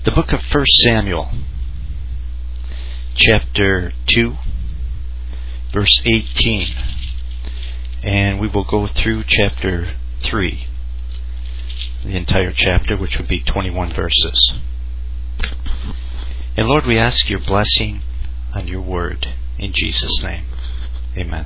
The book of 1 Samuel, chapter 2, verse 18. And we will go through chapter 3, the entire chapter, which would be 21 verses. And Lord, we ask your blessing on your word in Jesus' name. Amen.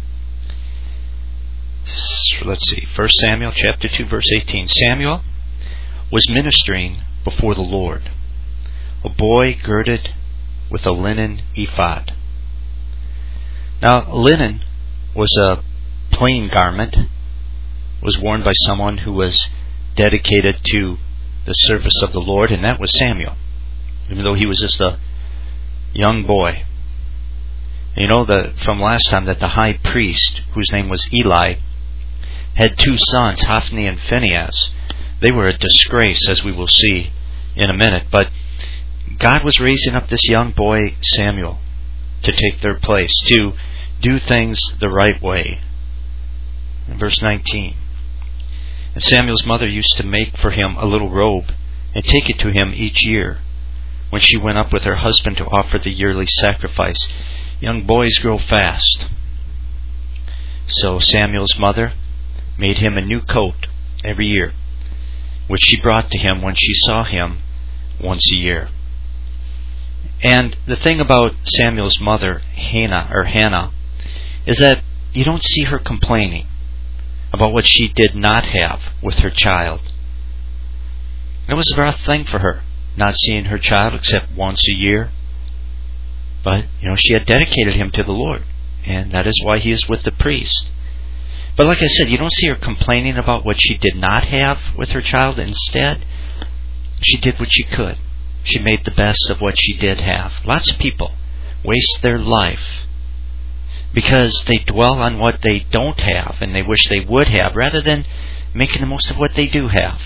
Let's see. 1 Samuel chapter 2, verse 18. Samuel was ministering before the Lord, a boy girded with a linen ephod. Now, linen was a plain garment, was worn by someone who was dedicated to the service of the Lord, and that was Samuel, even though he was just a young boy. You know from last time that the high priest, whose name was Eli, had two sons, Hophni and Phinehas. They were a disgrace, as we will see in a minute. But God was raising up this young boy, Samuel, to take their place, to do things the right way. In verse 19. And Samuel's mother used to make for him a little robe and take it to him each year when she went up with her husband to offer the yearly sacrifice. Young boys grow fast. So Samuel's mother made him a new coat every year, which she brought to him when she saw him once a year. And the thing about Samuel's mother, Hannah, is that you don't see her complaining about what she did not have with her child. It was a rough thing for her, not seeing her child except once a year. But, she had dedicated him to the Lord, and that is why he is with the priest. But like I said, you don't see her complaining about what she did not have with her child. Instead, she did what she could. She made the best of what she did have. Lots of people waste their life because they dwell on what they don't have and they wish they would have, rather than making the most of what they do have.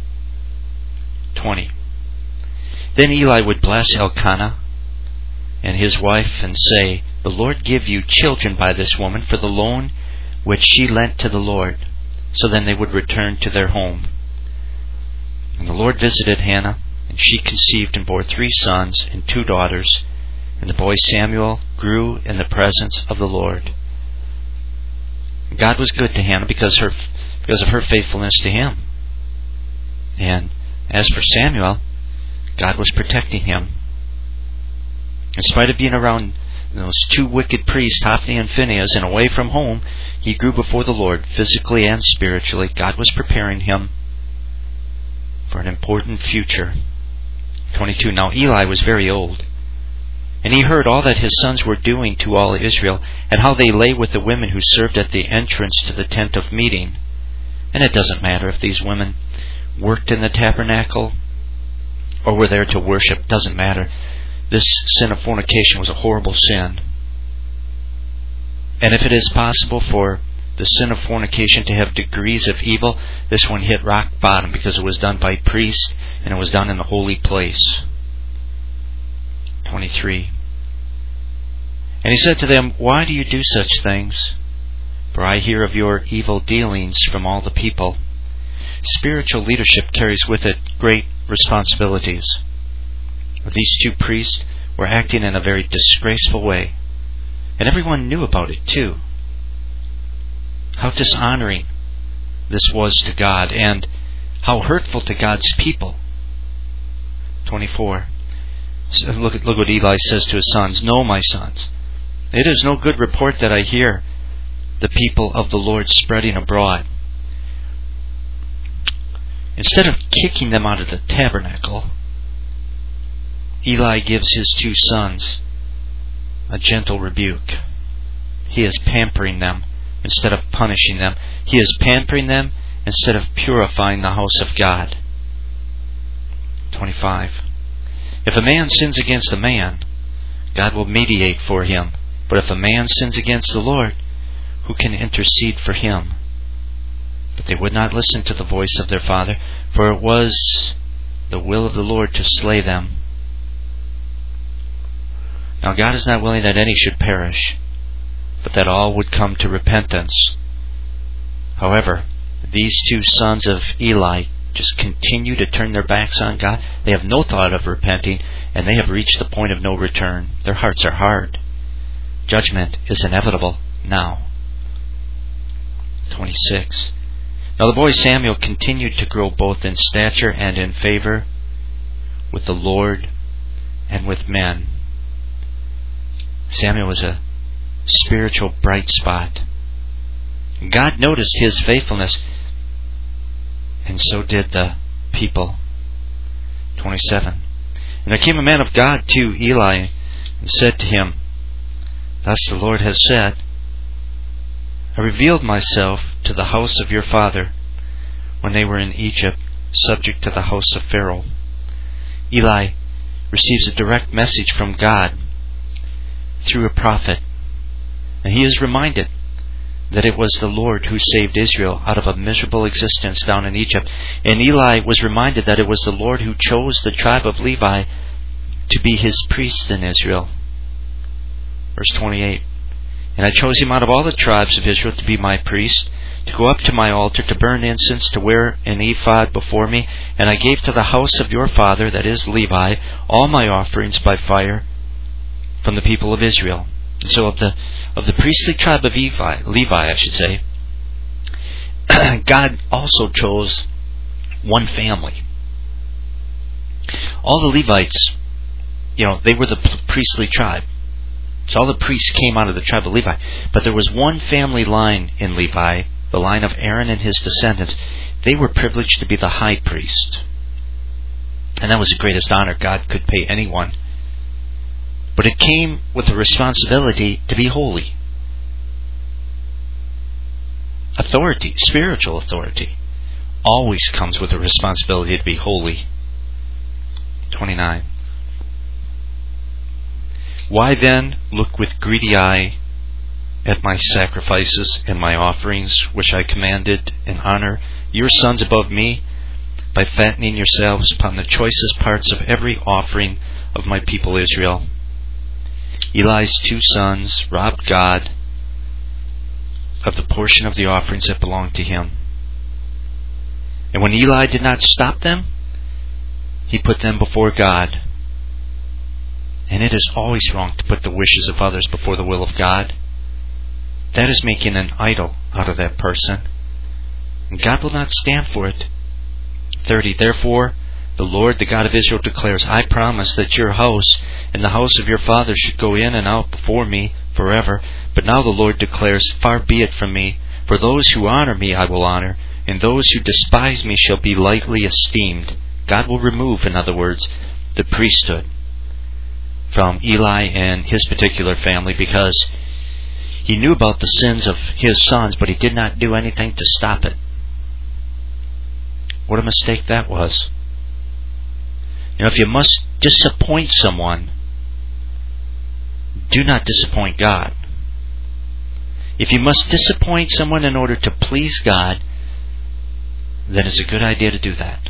20. Then Eli would bless Elkanah and his wife and say, "The Lord give you children by this woman for the loan which she lent to the Lord." So then they would return to their home. And the Lord visited Hannah, and she conceived and bore 3 sons and 2 daughters. And the boy Samuel grew in the presence of the Lord. God was good to Hannah because of her faithfulness to him. And as for Samuel, God was protecting him. In spite of being around those 2 wicked priests, Hophni and Phinehas, and away from home, he grew before the Lord physically and spiritually. God was preparing him for an important future. 22. Now Eli was very old, and he heard all that his sons were doing to all Israel, and how they lay with the women who served at the entrance to the tent of meeting. And it doesn't matter if these women worked in the tabernacle or were there to worship. Doesn't matter. This sin of fornication was a horrible sin. And if it is possible for the sin of fornication to have degrees of evil, this one hit rock bottom because it was done by priests and it was done in the holy place. 23. And he said to them, "Why do you do such things? For I hear of your evil dealings from all the people." Spiritual leadership carries with it great responsibilities. These 2 priests were acting in a very disgraceful way, and everyone knew about it too. How dishonoring this was to God, and how hurtful to God's people. 24. So look what Eli says to his sons. "No, my sons, it is no good report that I hear the people of the Lord spreading abroad." Instead of kicking them out of the tabernacle, Eli gives his 2 sons a gentle rebuke. He is pampering them instead of punishing them. He is pampering them instead of purifying the house of God. 25. If a man sins against a man, God will mediate for him. But if a man sins against the Lord, who can intercede for him? But they would not listen to the voice of their father, for it was the will of the Lord to slay them. Now God is not willing that any should perish, but that all would come to repentance. However, these 2 sons of Eli just continue to turn their backs on God. They have no thought of repenting, and they have reached the point of no return. Their hearts are hard. Judgment is inevitable now. 26. Now the boy Samuel continued to grow both in stature and in favor with the Lord and with men. Samuel was a spiritual bright spot. God noticed his faithfulness, and so did the people. 27. And there came a man of God to Eli and said to him, Thus the Lord has said, I revealed myself to the house of your father when they were in Egypt, subject to the house of Pharaoh. Eli receives a direct message from God through a prophet, and he is reminded that it was the Lord who saved Israel out of a miserable existence down in Egypt. And Eli was reminded that it was the Lord who chose the tribe of Levi to be his priest in Israel. Verse 28. And I chose him out of all the tribes of Israel to be my priest, to go up to my altar, to burn incense, to wear an ephod before me. And I gave to the house of your father, that is Levi, all my offerings by fire from the people of Israel. And so of the priestly tribe of Levi, God also chose one family. All the Levites, they were the priestly tribe. So all the priests came out of the tribe of Levi. But there was one family line in Levi, the line of Aaron and his descendants. They were privileged to be the high priest. And that was the greatest honor God could pay anyone. But it came with the responsibility to be holy. Authority, spiritual authority, always comes with a responsibility to be holy. 29. Why then look with greedy eye at my sacrifices and my offerings, which I commanded and honor your sons above me, by fattening yourselves upon the choicest parts of every offering of my people Israel? Eli's 2 sons robbed God of the portion of the offerings that belonged to him. And when Eli did not stop them, he put them before God. And it is always wrong to put the wishes of others before the will of God. That is making an idol out of that person. And God will not stand for it. 30. Therefore, the Lord, the God of Israel, declares, I promise that your house and the house of your father should go in and out before me forever. But now the Lord declares, Far be it from me, for those who honor me I will honor, and those who despise me shall be lightly esteemed. God will remove, in other words, the priesthood from Eli and his particular family, because he knew about the sins of his sons, but he did not do anything to stop it. What a mistake that was. If you must disappoint someone, do not disappoint God. If you must disappoint someone in order to please God, then it's a good idea to do that.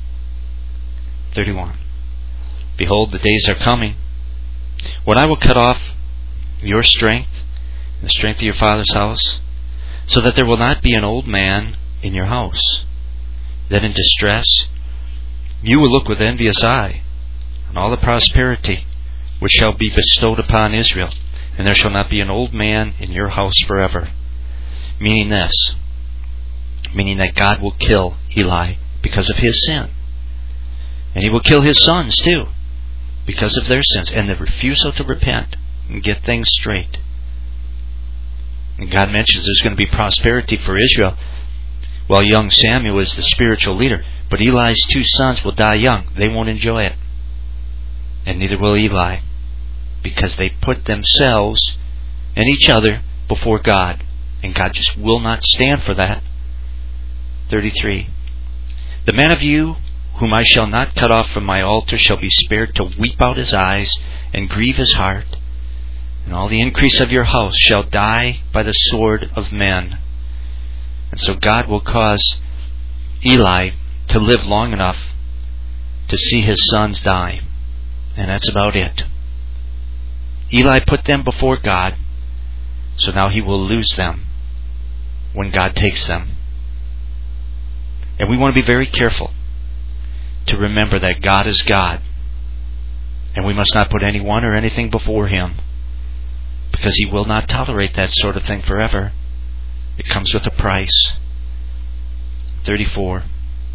31. Behold, the days are coming when I will cut off your strength and the strength of your father's house, so that there will not be an old man in your house. Then in distress you will look with envious eye on all the prosperity which shall be bestowed upon Israel, and there shall not be an old man in your house forever. Meaning that God will kill Eli because of his sin. And he will kill his sons too, because of their sins and the refusal to repent and get things straight. And God mentions there's going to be prosperity for Israel while young Samuel is the spiritual leader. But Eli's 2 sons will die young. They won't enjoy it. And neither will Eli, because they put themselves and each other before God. And God just will not stand for that. 33. The man of you whom I shall not cut off from my altar shall be spared to weep out his eyes and grieve his heart. And all the increase of your house shall die by the sword of men. And so God will cause Eli to live long enough to see his sons die. And that's about it. Eli put them before God, so now he will lose them when God takes them. And we want to be very careful to remember that God is God. And we must not put anyone or anything before Him, because He will not tolerate that sort of thing forever. It comes with a price. 34.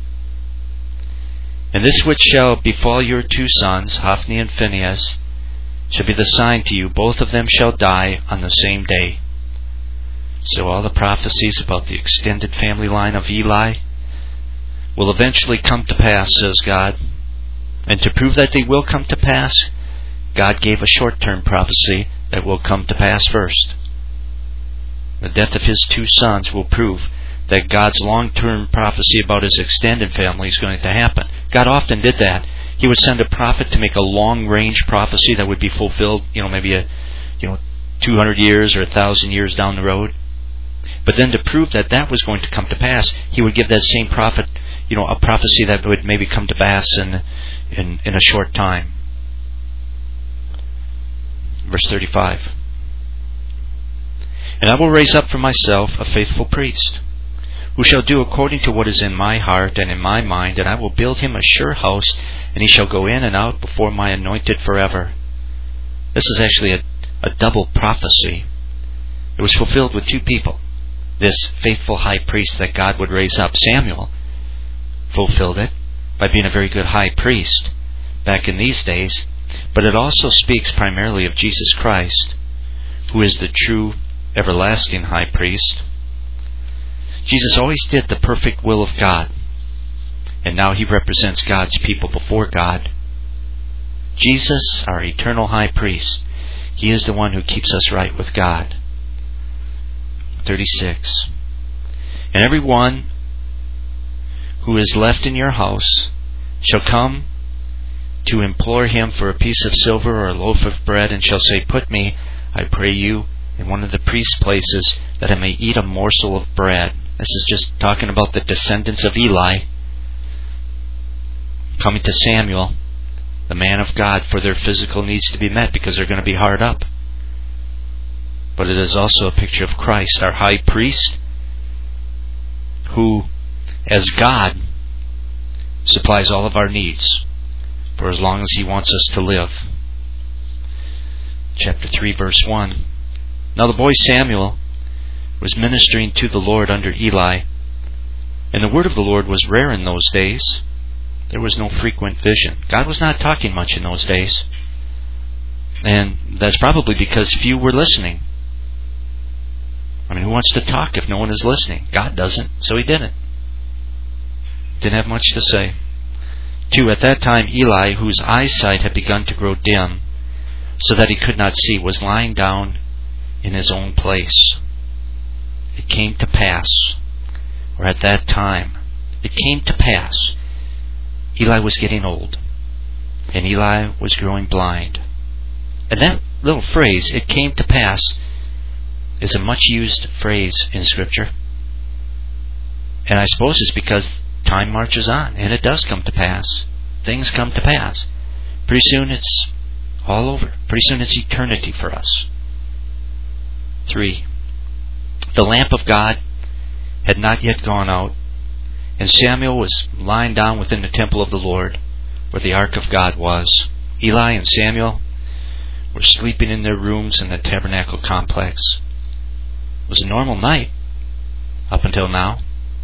And this which shall befall your 2 sons, Hophni and Phinehas, shall be the sign to you. Both of them shall die on the same day. So all the prophecies about the extended family line of Eli will eventually come to pass, says God. And to prove that they will come to pass, God gave a short-term prophecy that will come to pass first. The death of His 2 sons will prove that God's long-term prophecy about His extended family is going to happen. God often did that. He would send a prophet to make a long-range prophecy that would be fulfilled, maybe 200 years or 1,000 years down the road. But then to prove that that was going to come to pass, He would give that same prophet, a prophecy that would maybe come to pass in a short time. Verse 35. And I will raise up for myself a faithful priest, who shall do according to what is in my heart and in my mind, and I will build him a sure house, and he shall go in and out before my anointed forever. This is actually a double prophecy. It was fulfilled with 2 people. This faithful high priest that God would raise up, Samuel, fulfilled it by being a very good high priest back in these days, but it also speaks primarily of Jesus Christ, who is the true everlasting high priest. Jesus always did the perfect will of God, and now He represents God's people before God. Jesus, our eternal high priest, He is the one who keeps us right with God. 36. And every one who is left in your house shall come to implore Him for a piece of silver or a loaf of bread, and shall say, Put me, I pray you, in one of the priest's places, that I may eat a morsel of bread. This is just talking about the descendants of Eli coming to Samuel, the man of God, for their physical needs to be met, because they're going to be hard up. But it is also a picture of Christ, our high priest, who, as God, supplies all of our needs for as long as He wants us to live. Chapter 3, verse 1. Now the boy Samuel was ministering to the Lord under Eli, and the word of the Lord was rare in those days. There was no frequent vision. God was not talking much in those days, and that's probably because few were listening. Who wants to talk if no one is listening? God doesn't, so He didn't. Didn't have much to say. 2. At that time Eli, whose eyesight had begun to grow dim, so that he could not see, was lying down in his own place. It came to pass, or at that time, it came to pass, Eli was getting old, and Eli was growing blind. And that little phrase, it came to pass, is a much used phrase in Scripture. And I suppose it's because time marches on, and it does come to pass. Things come to pass. Pretty soon it's all over. Pretty soon it's eternity for us. 3. The lamp of God had not yet gone out, and Samuel was lying down within the temple of the Lord, where the ark of God was. Eli and Samuel were sleeping in their rooms in the tabernacle complex. It was a normal night up until now.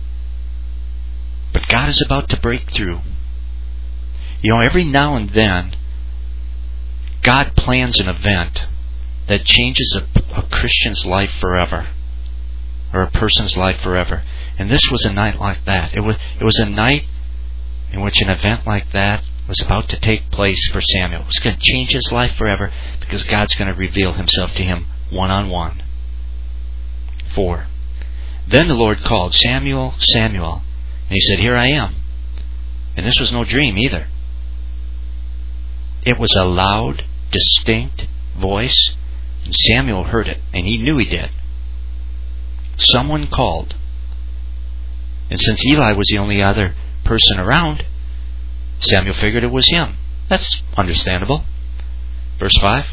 But God is about to break through. Every now and then, God plans an event that changes a Christian's life forever, or a person's life forever. And this was a night like that. It was a night in which an event like that was about to take place for Samuel. It was going to change his life forever, because God's going to reveal Himself to him one-on-one. 4. Then the Lord called, Samuel, Samuel. And he said, Here I am. And this was no dream either. It was a loud, distinct voice, and Samuel heard it, and he knew he did. Someone called. And since Eli was the only other person around, Samuel figured it was him. That's understandable. Verse 5.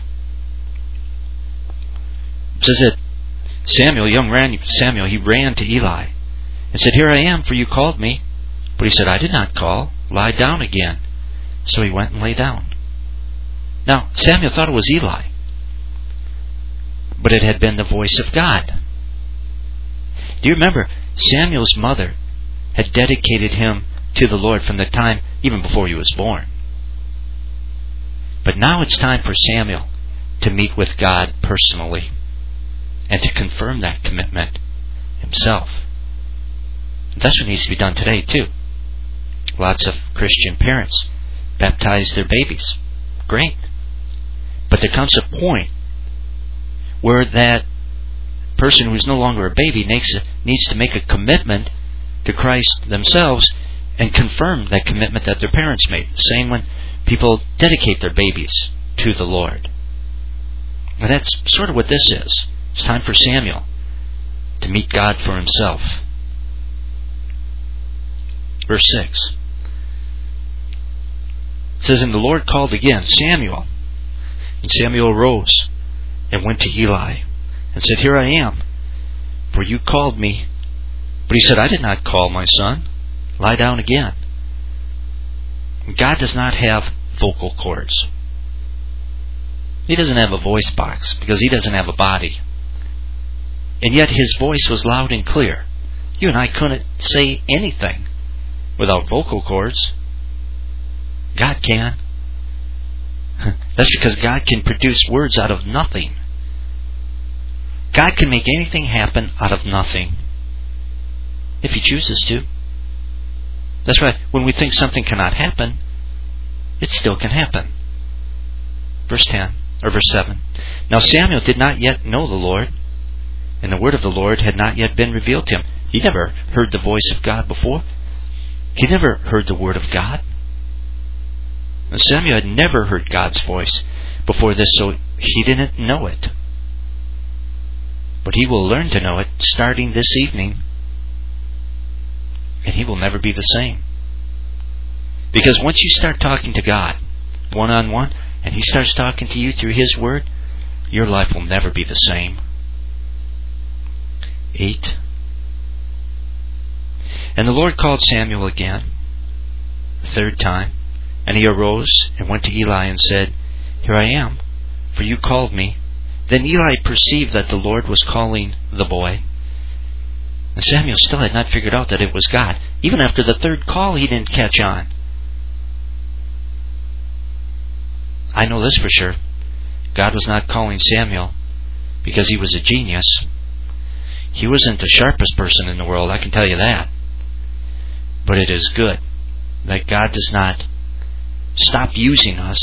It says that Samuel, he ran to Eli and said, Here I am, for you called me. But he said, I did not call. Lie down again. So he went and lay down. Now, Samuel thought it was Eli, but it had been the voice of God. Do you remember, Samuel's mother had dedicated him to the Lord from the time, even before he was born. But now it's time for Samuel to meet with God personally and to confirm that commitment himself. That's what needs to be done today, too. Lots of Christian parents baptize their babies. Great. But there comes a point where that person who is no longer a baby needs to make a commitment to Christ themselves and confirm that commitment that their parents made. The same when people dedicate their babies to the Lord. And that's sort of what this is. It's time for Samuel to meet God for himself. Verse 6. It says, And the Lord called again, Samuel. And Samuel arose and went to Eli and said, Here I am, for you called me. But he said, I did not call, my son. Lie down again. God does not have vocal cords. He doesn't have a voice box because he doesn't have a body. And yet his voice was loud and clear. You and I couldn't say anything without vocal cords. God can. That's because God can produce words out of nothing. God can make anything happen out of nothing if he chooses to. That's why when we think something cannot happen, it still can happen. Verse 7. Now Samuel did not yet know the Lord, and the word of the Lord had not yet been revealed to him. He never heard the voice of God before. He never heard the word of God. And Samuel had never heard God's voice before this, so he didn't know it. But he will learn to know it starting this evening, and he will never be the same. Because once you start talking to God one-on-one, and he starts talking to you through his word, your life will never be the same. 8. And the Lord called Samuel again, the third time, and he arose and went to Eli and said, Here I am, for you called me. Then Eli perceived that the Lord was calling the boy. And Samuel still had not figured out that it was God. Even after the third call, he didn't catch on. I know this for sure. God was not calling Samuel because he was a genius. He wasn't the sharpest person in the world, I can tell you that. But it is good that God does not stop using us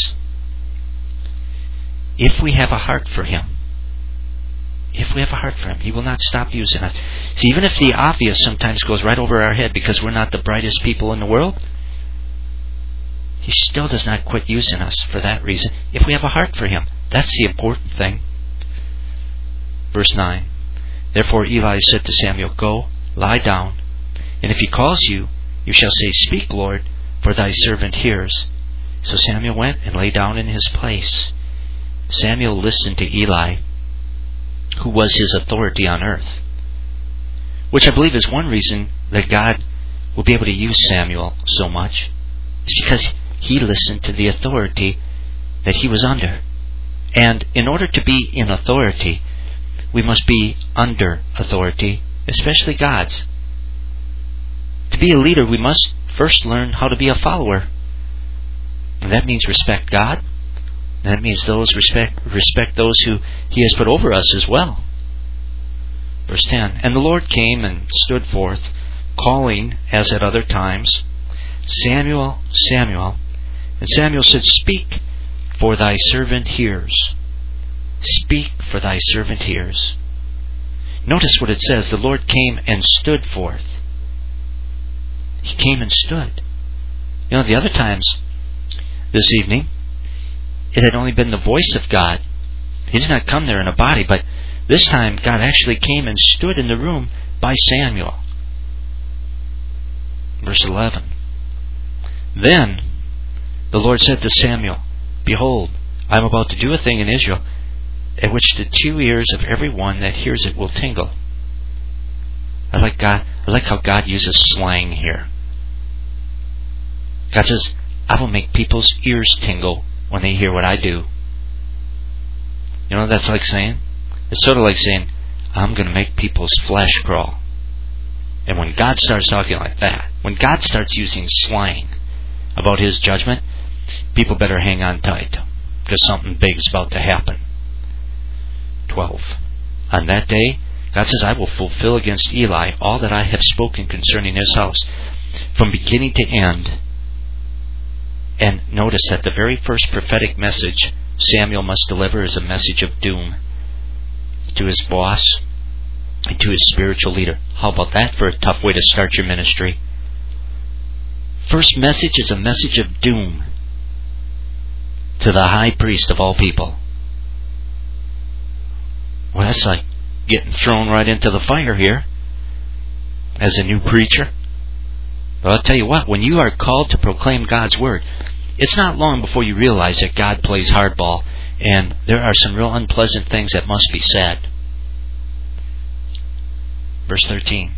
if we have a heart for him. If we have a heart for him, he will not stop using us. See, even if the obvious sometimes goes right over our head because we're not the brightest people in the world, he still does not quit using us for that reason if we have a heart for him. That's the important thing. Verse 9. Therefore Eli said to Samuel, Go, lie down, and if he calls you, you shall say, Speak, Lord, for thy servant hears. So Samuel went and lay down in his place. Samuel listened to Eli, who was his authority on earth. Which I believe is one reason that God will be able to use Samuel so much. It's because he listened to the authority that he was under. And in order to be in authority, we must be under authority, especially God's. To be a leader, we must first learn how to be a follower. And that means respect God. And that means respect those who he has put over us as well. Verse 10. And the Lord came and stood forth, calling as at other times, Samuel, Samuel. And Samuel said, Speak, for thy servant hears. Speak, for thy servant hears. Notice what it says. The Lord came and stood forth. He came and stood. You know, the other times this evening, it had only been the voice of God. He did not come there in a body, but this time God actually came and stood in the room by Samuel. Verse 11. Then the Lord said to Samuel, Behold, I am about to do a thing in Israel, at which the 2 ears of every one that hears it will tingle. I like how God uses slang here. God says, I will make people's ears tingle when they hear what I do. You know what that's like saying? It's sort of like saying, I'm going to make people's flesh crawl. And when God starts talking like that, when God starts using slang about His judgment, people better hang on tight, because something big is about to happen. 12. On that day, God says, I will fulfill against Eli all that I have spoken concerning his house, from beginning to end. And notice that the very first prophetic message Samuel must deliver is a message of doom to his boss and to his spiritual leader. How about that for a tough way to start your ministry? First message is a message of doom to the high priest of all people. Well, that's like getting thrown right into the fire here as a new preacher. But I'll tell you what, when you are called to proclaim God's Word, it's not long before you realize that God plays hardball, and there are some real unpleasant things that must be said. Verse 13.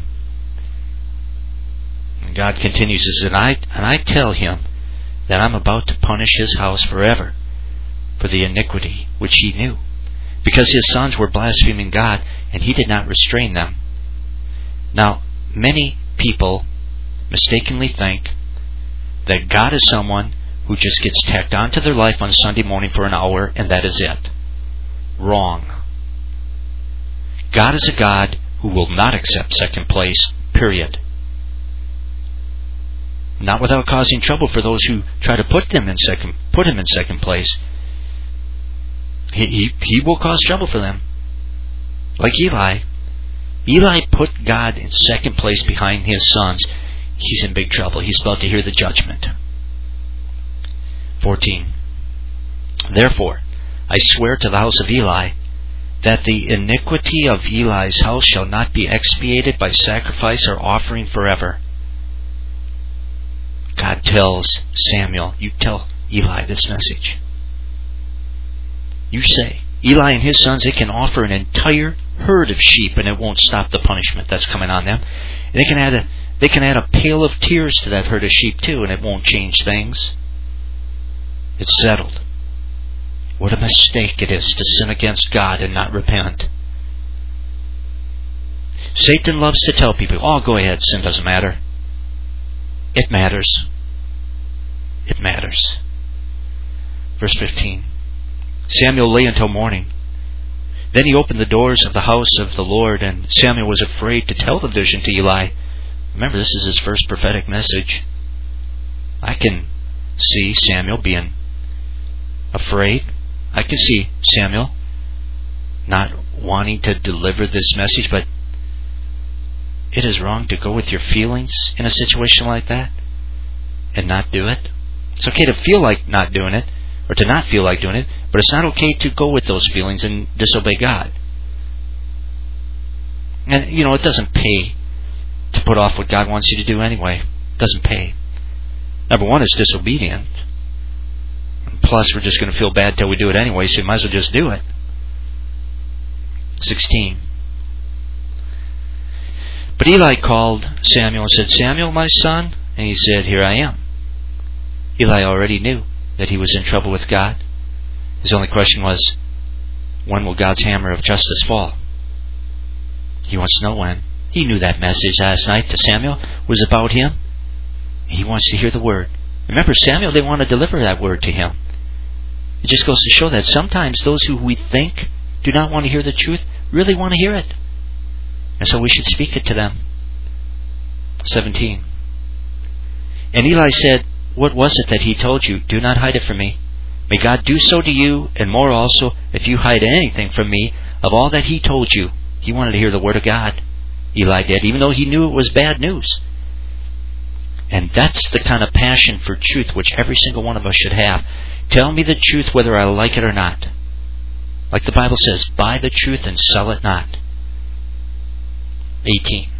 And God continues, and I tell him that I'm about to punish his house forever for the iniquity which he knew, because his sons were blaspheming God, and he did not restrain them. Now, many people mistakenly think that God is someone who just gets tacked onto their life on Sunday morning for an hour, and that is it. Wrong. God is a God who will not accept second place, period. Not without causing trouble for those who try to put him in second place. He will cause trouble for them. Like Eli. Eli put God in second place behind his sons. He's in big trouble. He's about to hear the judgment. 14. Therefore, I swear to the house of Eli that the iniquity of Eli's house shall not be expiated by sacrifice or offering forever. God tells Samuel, you tell Eli this message. You say, Eli and his sons, they can offer an entire herd of sheep and it won't stop the punishment that's coming on them. They can add a pail of tears to that herd of sheep too, and it won't change things. It's settled. What a mistake it is to sin against God and not repent. Satan loves to tell people, oh, go ahead, sin doesn't matter. It matters. It matters. Verse 15. Samuel lay until morning. Then he opened the doors of the house of the Lord, and Samuel was afraid to tell the vision to Eli. Remember, this is his first prophetic message. I can see Samuel being afraid. I can see Samuel not wanting to deliver this message, but it is wrong to go with your feelings in a situation like that and not do it. It's okay to feel like not doing it, or to not feel like doing it, but it's not okay to go with those feelings and disobey God. And, it doesn't pay to put off what God wants you to do anyway. It doesn't pay. Number one, it's disobedient. Plus, we're just going to feel bad till we do it anyway, so you might as well just do it. 16. But Eli called Samuel and said, Samuel, my son? And he said, here I am. Eli already knew that he was in trouble with God. His only question was, when will God's hammer of justice fall? He wants to know when. He knew that message last night to Samuel was about him. He wants to hear the word. Remember, Samuel didn't want to deliver that word to him. It just goes to show that sometimes those who we think do not want to hear the truth really want to hear it. And so we should speak it to them. 17. And Eli said, what was it that he told you? Do not hide it from me. May God do so to you, and more also, if you hide anything from me of all that he told you. He wanted to hear the word of God. Eli did, even though he knew it was bad news. And that's the kind of passion for truth which every single one of us should have. Tell me the truth whether I like it or not. Like the Bible says, buy the truth and sell it not. 18.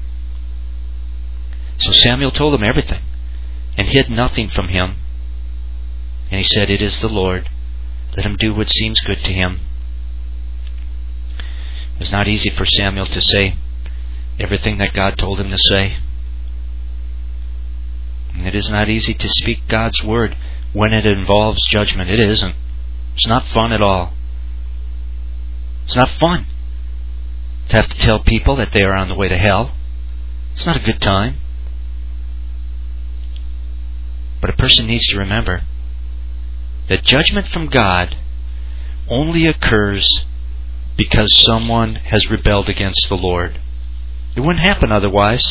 So Samuel told him everything, and hid nothing from him. And he said, it is the Lord. Let him do what seems good to him. It was not easy for Samuel to say everything that God told him to say. And It is not easy to speak God's word when it involves judgment. It isn't. It's not fun at all. It's not fun to have to tell people that they are on the way to hell. It's not a good time. But a person needs to remember that judgment from God only occurs because someone has rebelled against the Lord. It wouldn't happen otherwise.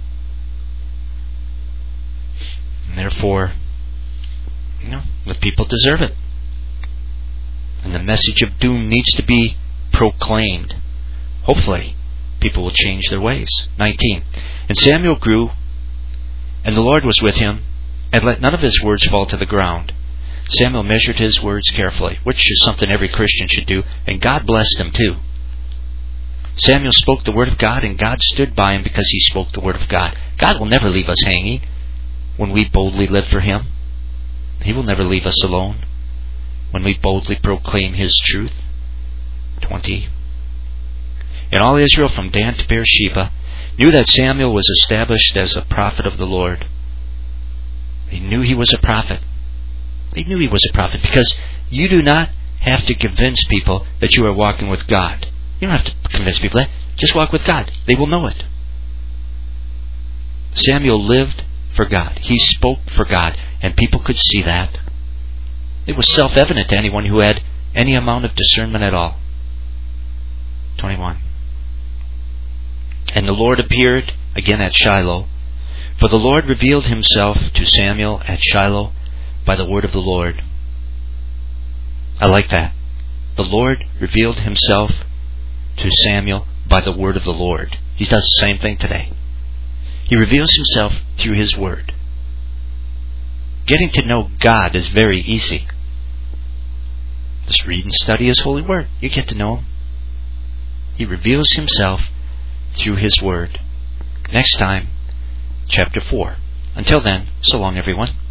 And therefore, the people deserve it. And the message of doom needs to be proclaimed. Hopefully, people will change their ways. 19. And Samuel grew, and the Lord was with him, and let none of his words fall to the ground. Samuel measured his words carefully, which is something every Christian should do, and God blessed him too. Samuel spoke the word of God, and God stood by him because he spoke the word of God. God will never leave us hanging when we boldly live for Him. He will never leave us alone when we boldly proclaim His truth. 20. And all Israel from Dan to Beersheba knew that Samuel was established as a prophet of the Lord. They knew he was a prophet. They knew he was a prophet because you do not have to convince people that you are walking with God. You don't have to convince people that. Just walk with God. They will know it. Samuel lived for God. He spoke for God, and people could see that. It was self-evident to anyone who had any amount of discernment at all. 21. And the Lord appeared again at Shiloh, for the Lord revealed Himself to Samuel at Shiloh by the word of the Lord. I like that. The Lord revealed Himself to Samuel by the word of the Lord. He does the same thing today. He reveals Himself through His word. Getting to know God is very easy. Just read and study His holy word. You get to know Him. He reveals Himself through His word. Next time, chapter 4. Until then, so long everyone.